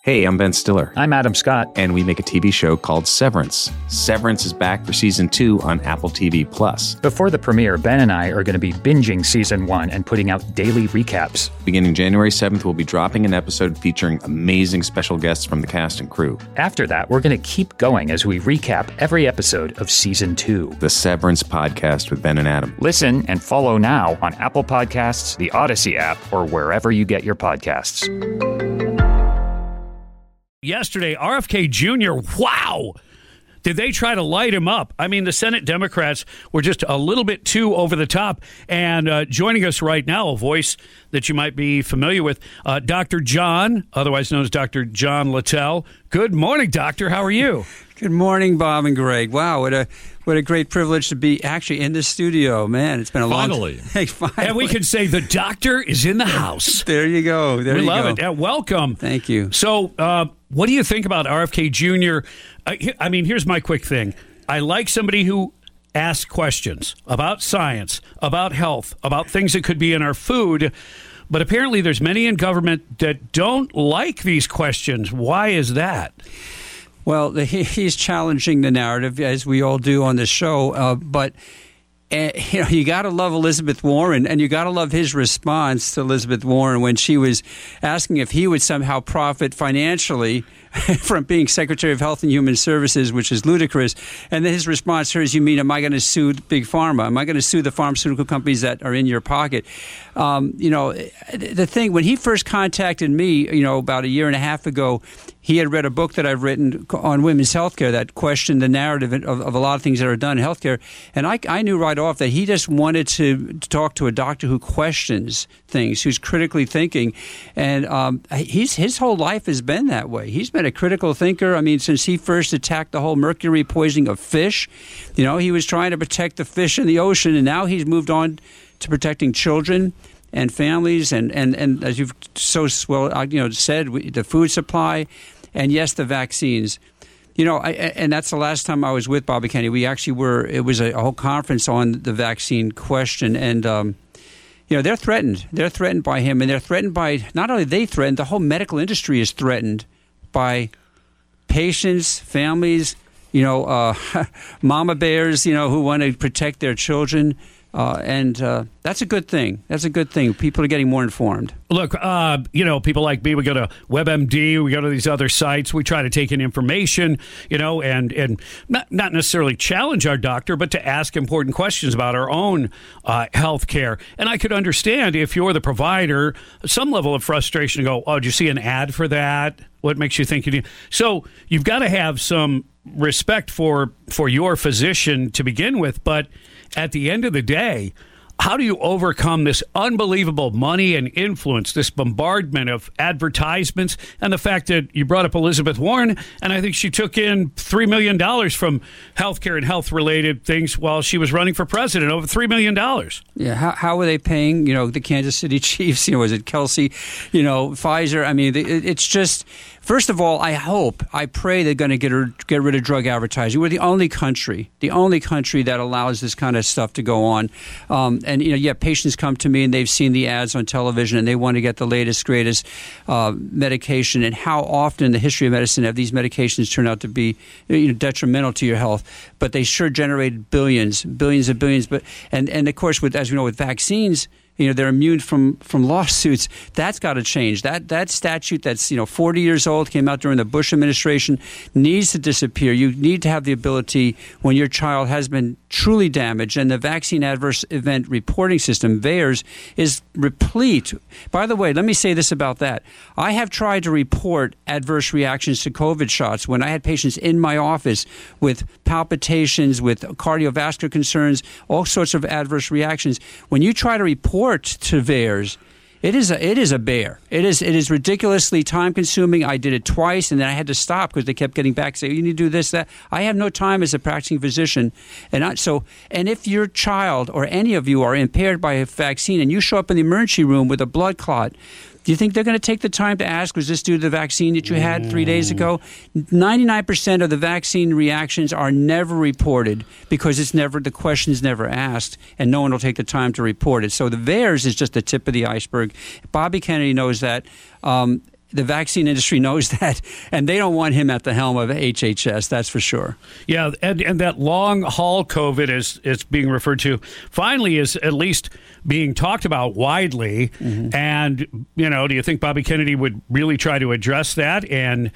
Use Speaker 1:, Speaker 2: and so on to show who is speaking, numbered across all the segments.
Speaker 1: Hey, I'm Ben Stiller.
Speaker 2: I'm Adam Scott.
Speaker 1: And we make a TV show called Severance. Severance is back for Season 2 on Apple TV+.
Speaker 2: Before the premiere, Ben and I are going to be binging Season 1 and putting out daily recaps.
Speaker 1: Beginning January 7th, we'll be dropping an episode featuring amazing special guests from the cast and crew.
Speaker 2: After that, we're going to keep going as we recap every episode of Season 2.
Speaker 1: The Severance Podcast with Ben and Adam.
Speaker 2: Listen and follow now on Apple Podcasts, the Odyssey app, or wherever you get your podcasts.
Speaker 3: Yesterday, RFK Jr., wow! Did they try to light him up? I mean, the Senate Democrats were just a little bit too over the top. And joining us right now, a voice that you might be familiar with, Dr. John, otherwise known as Dr. John Littell. Good morning, Doctor. How are you?
Speaker 4: Good morning, Bob and Greg. Wow, what a great privilege to be actually in the studio. Man, it's been a long time. Hey, finally.
Speaker 3: And we can say the doctor is in the house.
Speaker 4: There you go.
Speaker 3: We love it. Welcome.
Speaker 4: Thank you.
Speaker 3: So, what do you think about RFK Jr.? I mean, here's my quick thing. I like somebody who asks questions about science, about health, about things that could be in our food. But apparently there's many in government that don't like these questions. Why is that?
Speaker 4: Well, he's challenging the narrative, as we all do on this show. But you got to love Elizabeth Warren, and you got to love his response to Elizabeth Warren when she was asking if he would somehow profit financially from being Secretary of Health and Human Services, which is ludicrous. And then his response to her is, you mean, am I going to sue Big Pharma? Am I going to sue the pharmaceutical companies that are in your pocket? The thing, when he first contacted me, about a year and a half ago, he had read a book that I've written on women's health care that questioned the narrative of a lot of things that are done in healthcare. And I knew right off that he just wanted to talk to a doctor who questions things, who's critically thinking. And his whole life has been that way. He's been a critical thinker. I mean, since he first attacked the whole mercury poisoning of fish, he was trying to protect the fish in the ocean, and now he's moved on to protecting children and families, and as you've so well said, the food supply, and yes, the vaccines. And that's the last time I was with Bobby Kennedy. We actually were. It was a whole conference on the vaccine question, and they're threatened. They're threatened by him, and they're threatened by not only they threatened. The whole medical industry is threatened by patients, families, mama bears, who want to protect their children. And that's a good thing. That's a good thing. People are getting more informed.
Speaker 3: Look, people like me, we go to WebMD, we go to these other sites, we try to take in information, and not necessarily challenge our doctor, but to ask important questions about our own health care. And I could understand if you're the provider, some level of frustration to go, oh, did you see an ad for that? What makes you think you need? So you've got to have some respect for your physician to begin with, but at the end of the day, how do you overcome this unbelievable money and influence, this bombardment of advertisements, and the fact that you brought up Elizabeth Warren, and I think she took in $3 million from healthcare and health-related things while she was running for president, over $3 million.
Speaker 4: Yeah, how are they paying, the Kansas City Chiefs, was it Kelsey, Pfizer? I mean, it's just... First of all, I pray they're going to get rid of drug advertising. We're the only country that allows this kind of stuff to go on. Patients come to me and they've seen the ads on television and they want to get the latest, greatest medication. And how often in the history of medicine have these medications turned out to be detrimental to your health? But they sure generated billions of billions. But and of course, as we know, with vaccines, they're immune from lawsuits. That's got to change. That statute that's 40 years old, came out during the Bush administration, needs to disappear. You need to have the ability when your child has been truly damaged, and the Vaccine Adverse Event Reporting System, VAERS, is replete. By the way, let me say this about that. I have tried to report adverse reactions to COVID shots when I had patients in my office with palpitations, with cardiovascular concerns, all sorts of adverse reactions. When you try to report to VAERS, it is a bear. It is ridiculously time consuming. I did it twice, and then I had to stop because they kept getting back, saying, you need to do this, that. I have no time as a practicing physician, and if your child or any of you are impaired by a vaccine and you show up in the emergency room with a blood clot, do you think they're going to take the time to ask, was this due to the vaccine that you had 3 days ago? 99% of the vaccine reactions are never reported because the question is never asked, and no one will take the time to report it. So the VAERS is just the tip of the iceberg. Bobby Kennedy knows that. the vaccine industry knows that, and they don't want him at the helm of HHS, that's for sure.
Speaker 3: Yeah, and that long haul COVID, as it's being referred to, finally is at least being talked about widely. Mm-hmm. And, do you think Bobby Kennedy would really try to address that and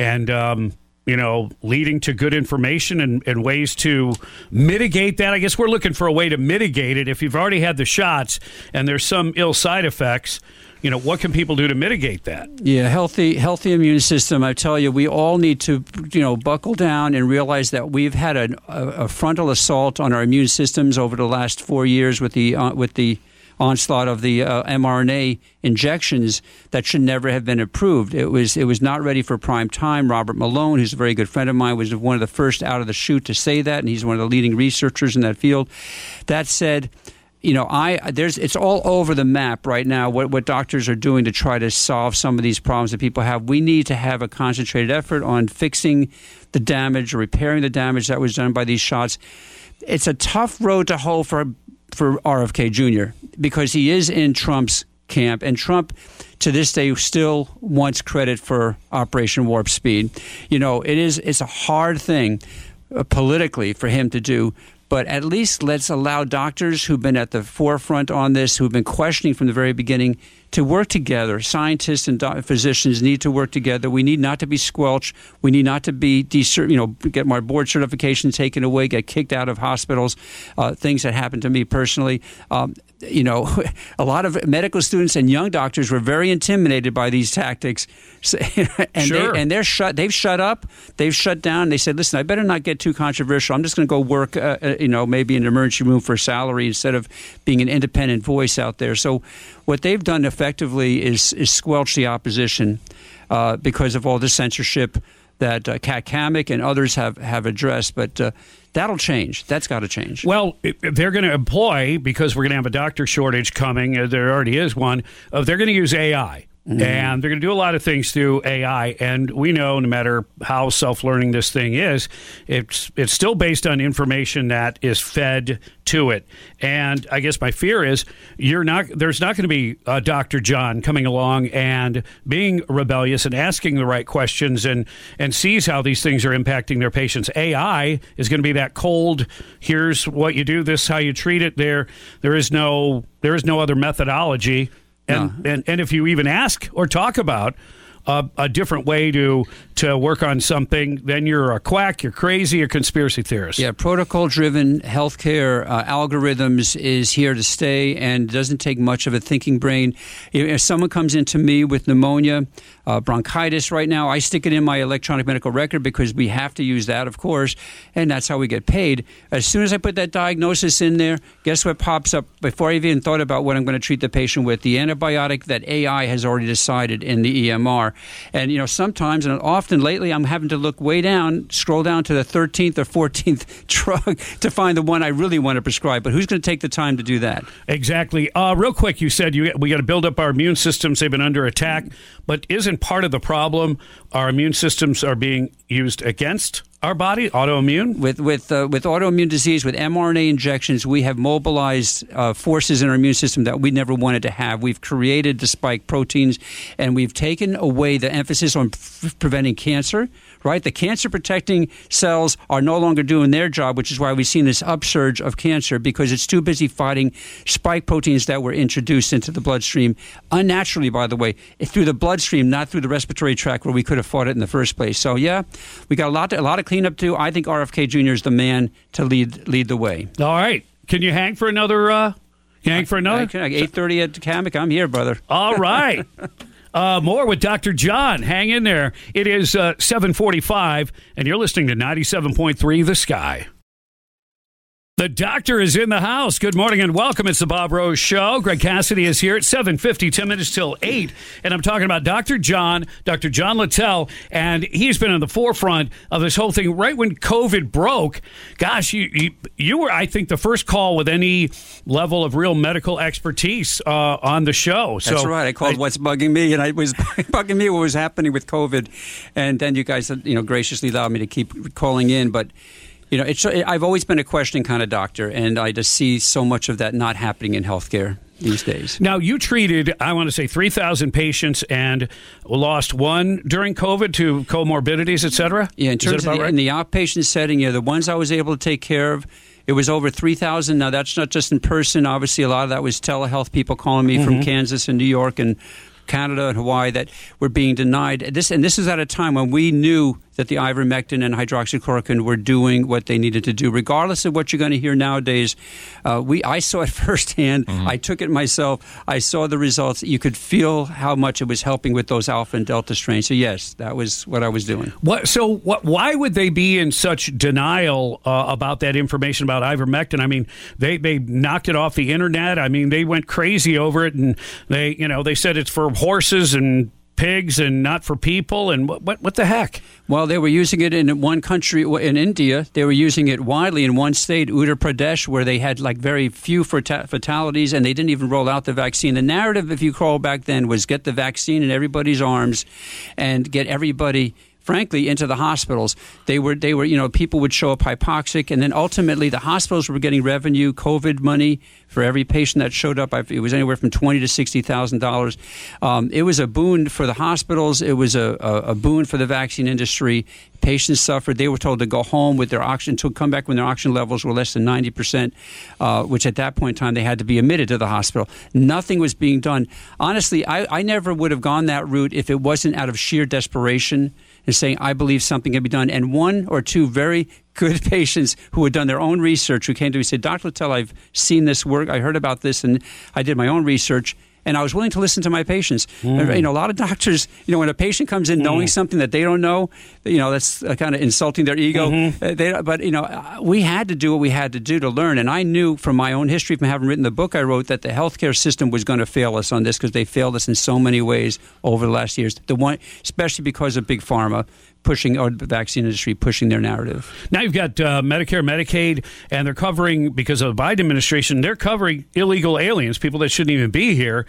Speaker 3: leading to good information and ways to mitigate that? I guess we're looking for a way to mitigate it. If you've already had the shots and there's some ill side effects, what can people do to mitigate that?
Speaker 4: Yeah, healthy immune system. I tell you, we all need to, buckle down and realize that we've had a frontal assault on our immune systems over the last 4 years with the onslaught of the mRNA injections that should never have been approved. It was not ready for prime time. Robert Malone, who's a very good friend of mine, was one of the first out of the chute to say that, and he's one of the leading researchers in that field. That said, it's all over the map right now what doctors are doing to try to solve some of these problems that people have. We need to have a concentrated effort on fixing the damage or repairing the damage that was done by these shots. It's a tough road to hoe for RFK Jr. because he is in Trump's camp, and Trump to this day still wants credit for Operation Warp Speed. It's a hard thing politically for him to do. But at least let's allow doctors who've been at the forefront on this, who've been questioning from the very beginning, to work together. Scientists and physicians need to work together. We need not to be squelched. We need not to be get my board certification taken away, get kicked out of hospitals. Things that happened to me personally. A lot of medical students and young doctors were very intimidated by these tactics, and
Speaker 3: sure.
Speaker 4: They've shut up. They've shut down. They said, "Listen, I better not get too controversial. I'm just going to go work, maybe in an emergency room for a salary instead of being an independent voice out there." So, what they've done effectively is squelch the opposition because of all the censorship that Kat Kamek and others have addressed, but. That'll change. That's got to change.
Speaker 3: Well, they're going to employ, because we're going to have a doctor shortage coming, there already is one, they're going to use AI. Mm-hmm. And they're going to do a lot of things through AI. And we know no matter how self-learning this thing is, it's still based on information that is fed to it. And I guess my fear is there's not going to be Dr. John coming along and being rebellious and asking the right questions and sees how these things are impacting their patients. AI is going to be that cold, here's what you do, this is how you treat it. There is no other methodology. And if you even ask or talk about a different way to work on something, then you're a quack, you're crazy, a conspiracy theorist.
Speaker 4: Yeah, protocol-driven healthcare algorithms is here to stay, and doesn't take much of a thinking brain. If someone comes into me with pneumonia, bronchitis right now, I stick it in my electronic medical record because we have to use that, of course, and that's how we get paid. As soon as I put that diagnosis in there, guess what pops up before I even thought about what I'm going to treat the patient with? The antibiotic that AI has already decided in the EMR. And, sometimes and often lately I'm having to look way down, scroll down to the 13th or 14th drug to find the one I really want to prescribe. But who's going to take the time to do that?
Speaker 3: Exactly. Real quick, you said we got to build up our immune systems. They've been under attack. But isn't part of the problem our immune systems are being used against our body, autoimmune? With
Speaker 4: autoimmune disease, with mRNA injections, we have mobilized forces in our immune system that we never wanted to have. We've created the spike proteins, and we've taken away the emphasis on preventing cancer, right? The cancer-protecting cells are no longer doing their job, which is why we've seen this upsurge of cancer, because it's too busy fighting spike proteins that were introduced into the bloodstream, unnaturally, by the way, through the bloodstream, not through the respiratory tract where we could have fought it in the first place. So, yeah, we got a lot of cleanup to do. I think RFK Jr. is the man to lead the way.
Speaker 3: All right. Can you hang for another? I can,
Speaker 4: 8:30 at Kamek. I'm here, brother.
Speaker 3: All right. More with Dr. John. Hang in there. It is 7:45, and you're listening to 97.3 The Sky. The doctor is in the house. Good morning and welcome. It's the Bob Rose Show. Greg Cassidy is here at 7:50, 10 minutes till 8. And I'm talking about Dr. John Littell. And he's been on the forefront of this whole thing right when COVID broke. Gosh, you were, I think, the first call with any level of real medical expertise on the show.
Speaker 4: That's right. I called What's Bugging Me, and it was bugging me what was happening with COVID. And then you guys, graciously allowed me to keep calling in. But I've always been a questioning kind of doctor, and I just see so much of that not happening in healthcare these days.
Speaker 3: Now, you treated, I want to say, 3,000 patients and lost one during COVID to comorbidities, et cetera?
Speaker 4: Yeah, in terms of in the outpatient setting, the ones I was able to take care of, it was over 3,000. Now, that's not just in person. Obviously, a lot of that was telehealth people calling me from Kansas and New York and Canada and Hawaii that were being denied. This is at a time when we knew that the ivermectin and hydroxychloroquine were doing what they needed to do. Regardless of what you're going to hear nowadays, I saw it firsthand. I took it myself. I saw the results. You could feel how much it was helping with those alpha and delta strains. So yes, that was what I was doing.
Speaker 3: Why would they be in such denial about that information about ivermectin? I mean, they knocked it off the internet. I mean, they went crazy over it, and they said it's for horses and pigs and not for people, and what the heck?
Speaker 4: Well, they were using it in one country, in India. They were using it widely in one state, Uttar Pradesh, where they had very few fatalities, and they didn't even roll out the vaccine. The narrative, if you crawl back then, was get the vaccine in everybody's arms and get everybody, frankly, into the hospitals. They were, people would show up hypoxic, and then ultimately the hospitals were getting revenue, COVID money for every patient that showed up. It was anywhere from $20,000 to $60,000. It was a boon for the hospitals. It was a boon for the vaccine industry. Patients suffered. They were told to go home with their oxygen, to come back when their oxygen levels were less than 90%, which at that point in time they had to be admitted to the hospital. Nothing was being done. Honestly, I never would have gone that route if it wasn't out of sheer desperation and saying, I believe something can be done. And one or two very good patients who had done their own research who came to me and said, Dr. Littell, I've seen this work. I heard about this, and I did my own research. And I was willing to listen to my patients. A lot of doctors, when a patient comes in knowing something that they don't know, that's kind of insulting their ego. But we had to do what we had to do to learn. And I knew from my own history, from having written the book I wrote, that the healthcare system was going to fail us on this because they failed us in so many ways over the last years. Especially because of Big Pharma or the vaccine industry pushing their narrative.
Speaker 3: Now you've got Medicare, Medicaid, and they're covering, because of the Biden administration, they're covering illegal aliens, people that shouldn't even be here.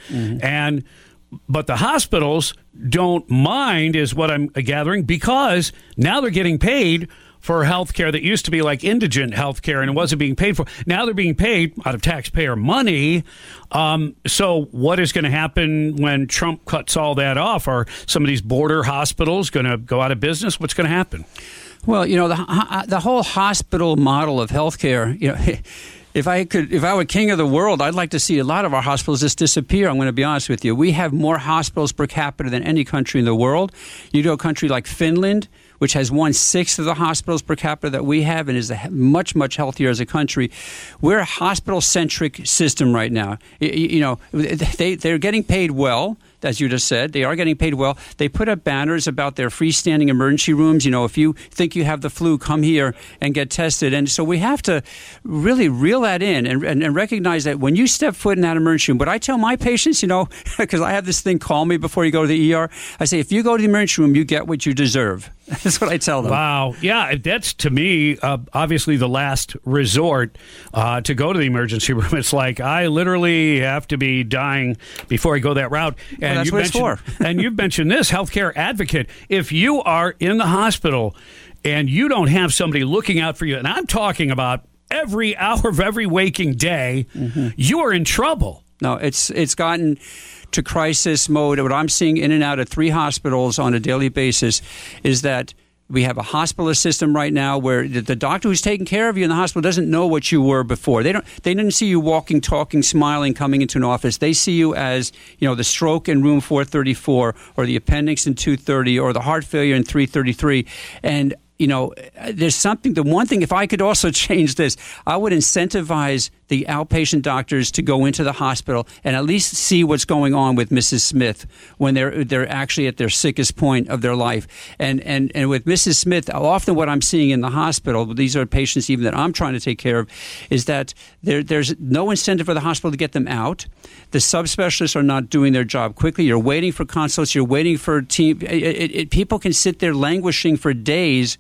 Speaker 3: But the hospitals don't mind, is what I'm gathering, because now they're getting paid for health care that used to be like indigent health care and it wasn't being paid for. Now they're being paid out of taxpayer money. So what is going to happen when Trump cuts all that off? Are some of these border hospitals going to go out of business? What's going to happen?
Speaker 4: Well, the whole hospital model of healthcare, if I were king of the world, I'd like to see a lot of our hospitals just disappear. I'm going to be honest with you. We have more hospitals per capita than any country in the world. You go to a country like Finland, which has 1/6 of the hospitals per capita that we have and is much, much healthier as a country. We're a hospital-centric system right now. They're getting paid well. As you just said, they are getting paid well. They put up banners about their freestanding emergency rooms. If you think you have the flu, come here and get tested. And so we have to really reel that in and recognize that when you step foot in that emergency room, but I tell my patients, because I have this thing, call me before you go to the ER. I say, if you go to the emergency room, you get what you deserve. That's what I tell them.
Speaker 3: Wow. Yeah, that's, to me, obviously the last resort to go to the emergency room. It's like, I literally have to be dying before I go that route. And
Speaker 4: that's what it's for.
Speaker 3: And you've mentioned this, healthcare advocate. If you are in the hospital and you don't have somebody looking out for you, and I'm talking about every hour of every waking day, you are in trouble.
Speaker 4: No, it's gotten to crisis mode. What I'm seeing in and out of 3 hospitals on a daily basis is that we have a hospitalist system right now where the doctor who's taking care of you in the hospital doesn't know what you were before. They didn't see you walking, talking, smiling, coming into an office. They see you as, the stroke in room 434 or the appendix in 230 or the heart failure in 333. And there's something, the one thing, if I could also change this, I would incentivize the outpatient doctors to go into the hospital and at least see what's going on with Mrs. Smith when they're actually at their sickest point of their life. And with Mrs. Smith, often what I'm seeing in the hospital, these are patients even that I'm trying to take care of, is that there's no incentive for the hospital to get them out. The subspecialists are not doing their job quickly. You're waiting for consults. You're waiting for team. People can sit there languishing for days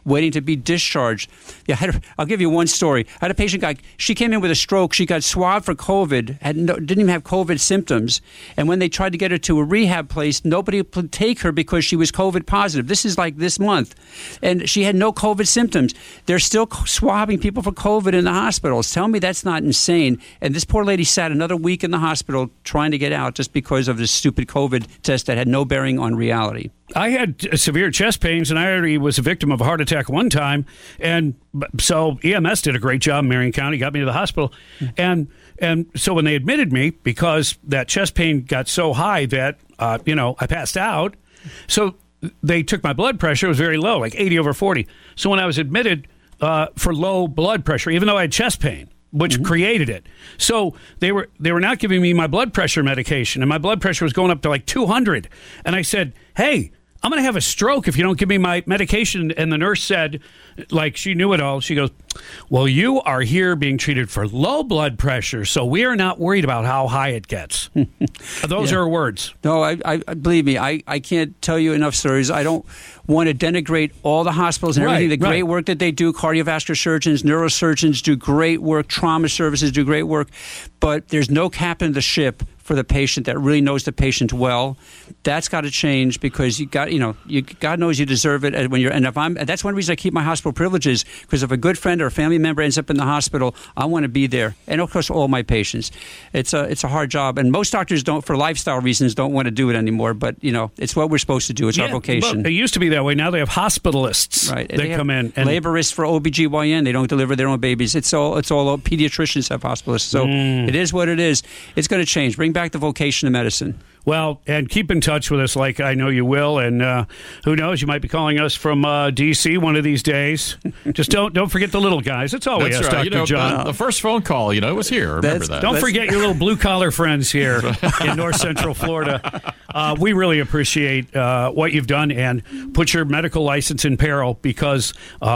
Speaker 4: waiting to be discharged. Yeah, I'll give you one story. I had a patient she came in with a stroke. She got swabbed for COVID, didn't even have COVID symptoms. And when they tried to get her to a rehab place, nobody would take her because she was COVID positive. This is like this month. And she had no COVID symptoms. They're still swabbing people for COVID in the hospitals. Tell me that's not insane. And this poor lady sat another week in the hospital trying to get out just because of this stupid COVID test that had no bearing on reality.
Speaker 3: I had severe chest pains, and I already was a victim of a heart attack one time. And so EMS did a great job in Marion County, got me to the hospital. And so when they admitted me, because that chest pain got so high that, I passed out. So they took my blood pressure. It was very low, like 80/40. So when I was admitted for low blood pressure, even though I had chest pain, which created it. So they were not giving me my blood pressure medication, and my blood pressure was going up to like 200. And I said, hey, I'm going to have a stroke if you don't give me my medication. And the nurse said, like she knew it all. She goes, well, you are here being treated for low blood pressure, so we are not worried about how high it gets. Those are her words.
Speaker 4: No, I believe me, I can't tell you enough stories. I don't want to denigrate all the hospitals and everything, the great work that they do. Cardiovascular surgeons, neurosurgeons do great work. Trauma services do great work. But there's no captain of the ship for the patient that really knows the patient well. That's got to change, because God knows you deserve it. That's one reason I keep my hospital privileges, because if a good friend or a family member ends up in the hospital, I want to be there. And of course, all my patients. It's a hard job, and most doctors for lifestyle reasons, don't want to do it anymore. But it's what we're supposed to do. It's our vocation.
Speaker 3: It used to be that way. Now they have hospitalists.
Speaker 4: Right.
Speaker 3: They come in. And
Speaker 4: laborists for OBGYN. They don't deliver their own babies. It's all pediatricians have hospitalists. So it is what it is. It's going to change. Bring back the vocation of medicine.
Speaker 3: Well, and keep in touch with us like I know you will. And who knows, you might be calling us from D.C. one of these days. Just don't forget the little guys. That's all we ask,
Speaker 5: right.
Speaker 3: Dr. John.
Speaker 5: The first phone call, was here. Remember that.
Speaker 3: Don't forget your little blue-collar friends here in North Central Florida. We really appreciate what you've done, and put your medical license in peril because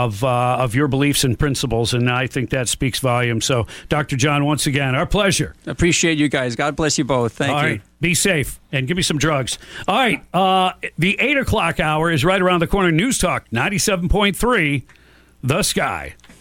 Speaker 3: of your beliefs and principles, and I think that speaks volumes. So, Dr. John, once again, our pleasure.
Speaker 4: Appreciate you guys. God bless you both. Thank you.
Speaker 3: All right. Be safe and give me some drugs. All right. The 8 o'clock hour is right around the corner. News Talk 97.3, The Sky.